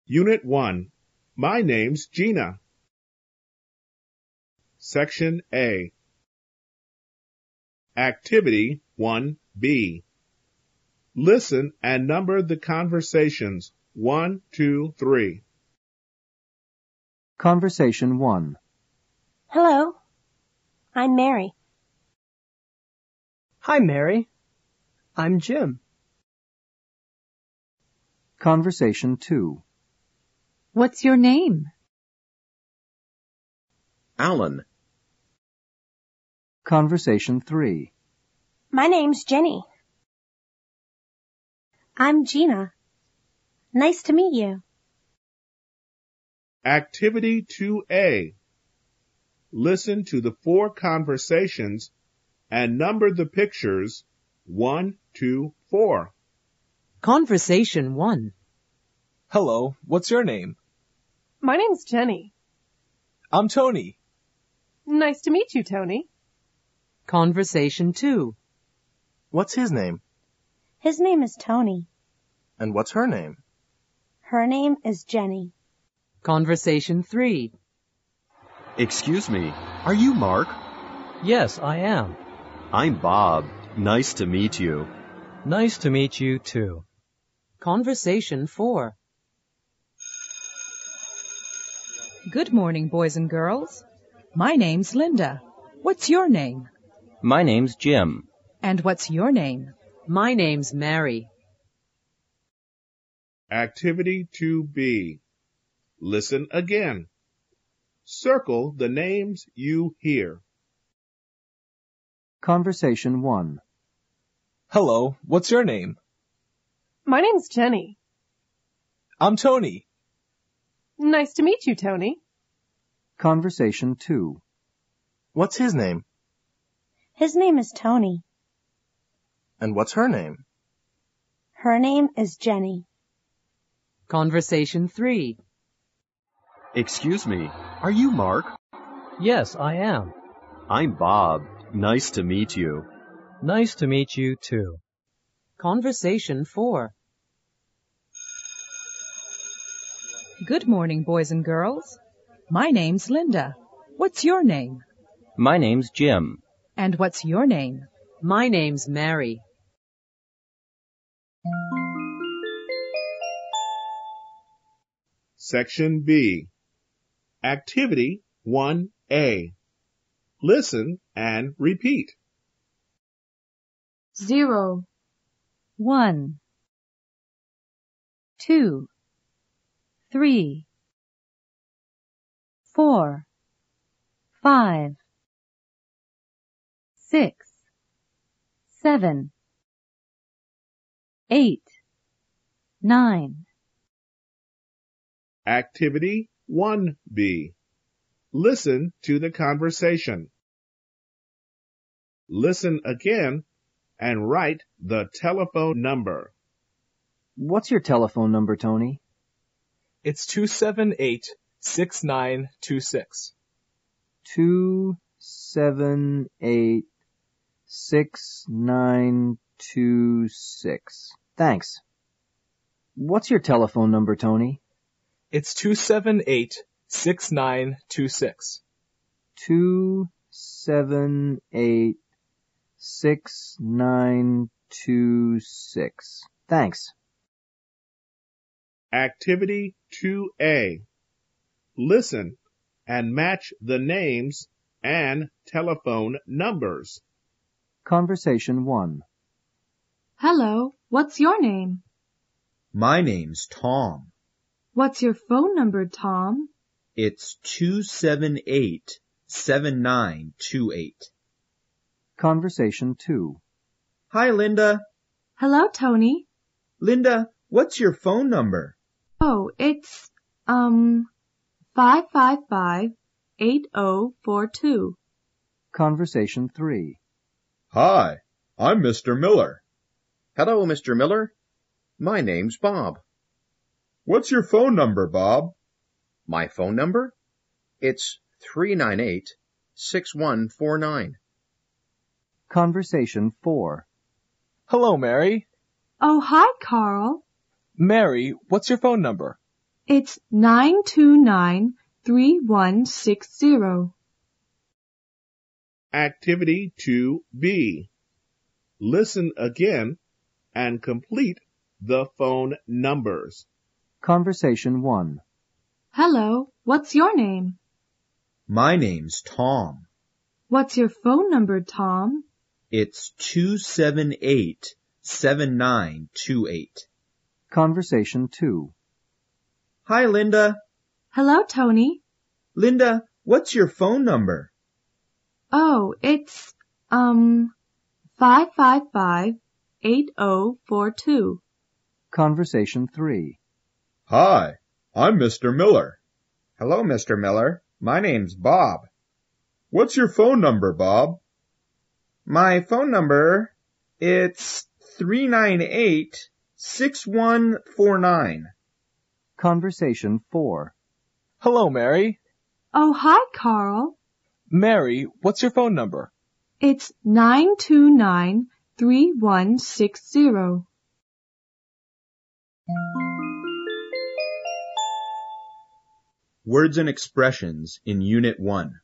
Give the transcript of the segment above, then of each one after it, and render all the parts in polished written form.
Unit 1. My name's Gina. Section A. Activity 1B. Listen and number the conversations 1, 2, 3. Conversation 1. Hello, I'm Mary. Hi, Mary. I'm Jim. Conversation 2. What's your name? Alan. Conversation 3. My name's Jenny. I'm Gina. Nice to meet you. Activity 2A. Listen to the 4 conversations and number the pictures 1, 2, 4. Conversation 1. Hello, what's your name? My name's Jenny. I'm Tony. Nice to meet you, Tony. Conversation 2. What's his name? His name is Tony. And what's her name? Her name is Jenny. Conversation 3. Excuse me, are you Mark? Yes, I am. I'm Bob. Nice to meet you. Nice to meet you too. Conversation 4. Good morning, boys and girls. My name's Linda. What's your name? My name's Jim. And what's your name? My name's Mary. Activity 2B. Listen again. Circle the names you hear. Conversation 1. Hello, what's your name? My name's Jenny. I'm Tony. Nice to meet you, Tony. Conversation 2. What's his name? His name is Tony. And what's her name? Her name is Jenny. Conversation 3. Excuse me, are you Mark? Yes, I am. I'm Bob. Nice to meet you. Nice to meet you too. Conversation 4. Good morning, boys and girls. My name's Linda. What's your name? My name's Jim. And what's your name? My name's Mary. Section B. Activity 1A. Listen and repeat. 0, 1, 2, 3, 4, 5, 6, 7, 8, 9. Activity 1B. Listen to the conversation. Listen again and write the telephone number. What's your telephone number, Tony? It's 278-6926. 278-6926. Thanks. What's your telephone number, Tony? It's 278-6926. 278-6926. Thanks. Activity 2A. Listen and match the names and telephone numbers. Conversation 1. Hello, what's your name? My name's Tom. What's your phone number, Tom? It's 278-7928. Conversation 2. Hi, Linda. Hello, Tony. Linda, what's your phone number? Oh, it's, 555-8042. Conversation 3. Hi, I'm Mr. Miller. Hello, Mr. Miller. My name's Bob. What's your phone number, Bob? My phone number? It's 398-6149. Conversation 4. Hello, Mary. Oh, hi, Carl. Mary, what's your phone number? It's 929-3160. Activity 2B. Listen again and complete the phone numbers. Conversation 1. Hello, what's your name? My name's Tom. What's your phone number, Tom? It's 278-7928. Conversation 2. Hi, Linda. Hello, Tony. Linda, what's your phone number? Oh, it's, 555-8042. Conversation 3. Hi, I'm Mr. Miller. Hello, Mr. Miller. My name's Bob. What's your phone number, Bob? My phone number, it's 398-6149. Conversation 4. Hello, Mary. Oh, hi, Carl. Mary, what's your phone number? It's 929-3160. Words and expressions in Unit 1.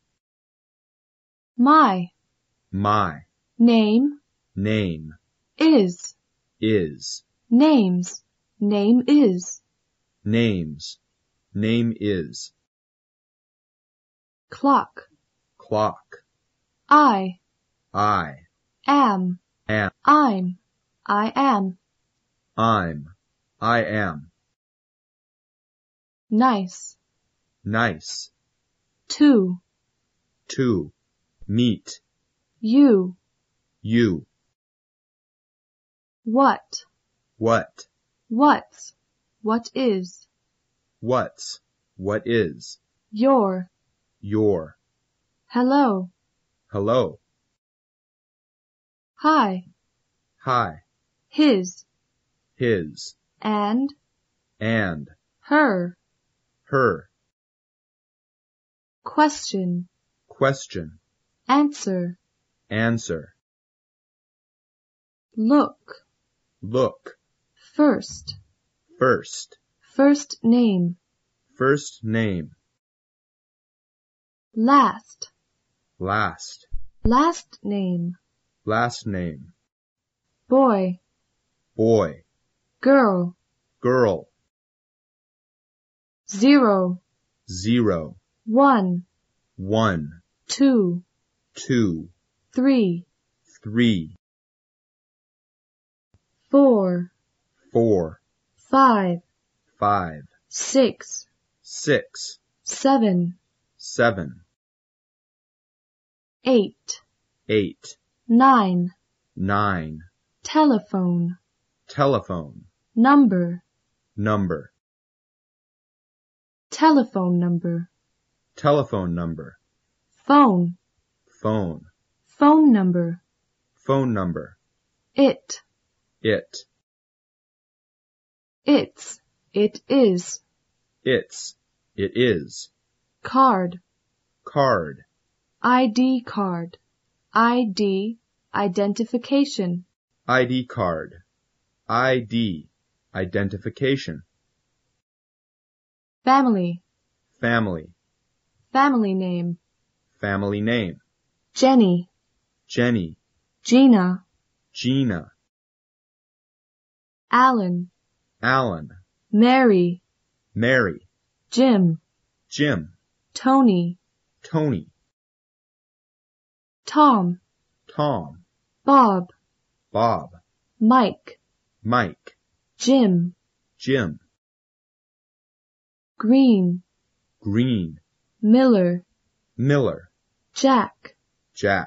My My. name Name. is. Is. Names. Name is. Names. Name is. Clock. Clock. I I. am. Am. I'm. I am. I'm. I am. Nice. Nice. To. To. Meet. You. You. What. What. What's. What is. What's. What is. Your. Your. Hello. Hello. Hi. Hi. His. His. And. Her. Her. Question. Question. Answer. Answer. Look. Look. First. First. First name. First name. Last. Last. Last name. Last name. Boy. Boy. Girl. Girl. 0. 0. 1. 1. 2. 2. 3. 3. 4. 4. 5. 5. 6. 6. 7. 7. 8. 8. 9. 9. Telephone. Telephone. Number. Number. Telephone number. Telephone number. Phone. Phone. Phone number. Phone number. It. It. It's. It is. It's. It is. Card. Card. ID card. ID. Identification. ID card. ID. Identification. Family. Family. Family name. Family name. Jenny. Jenny. Gina. Gina. Alan. Alan. Mary. Mary. Jim. Jim. Tony. Tony. Tom. Tom. Bob. Bob. Mike. Mike. Jim. Jim. Green. Green. Miller. Miller. Jack. Jack.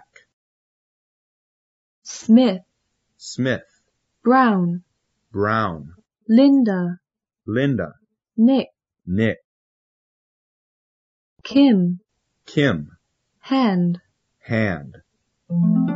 Smith. Smith. Brown. Brown. Linda. Linda. Nick. Nick. Kim. Kim. Hand. Hand.